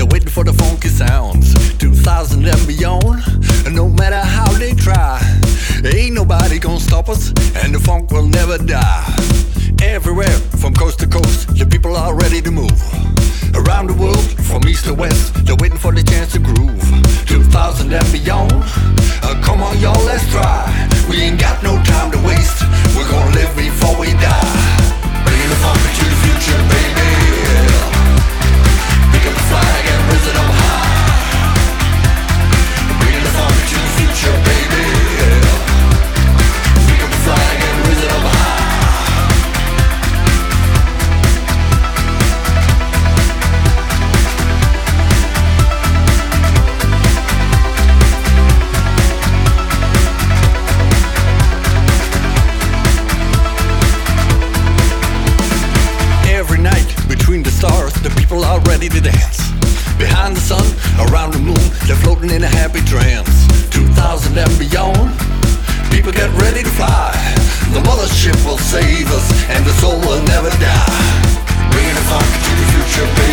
they're waiting for the funky sounds. 2000 and beyond, and no matter how they try, ain't nobody gonna stop us, and the funk will never die. Everywhere, from coast to coast, the people are ready to move. Around the world, from east to west, they're waiting for the chance to groove. 2000 and beyond, come on y'all, let's try. We ain't got no time to waste, we're gonna live before we die. Bringing the funk into the future, baby. Pick up the flag and raise it up high. Bringing the funk into the future, baby. Pick up the flag and raise it up high. Between the stars, the people are ready to dance. Behind the sun, around the moon, they're floating in a happy trance. 2000 and beyond, people get ready to fly. The mothership will save us, and the soul will never die. Bringing the funk to the future, baby.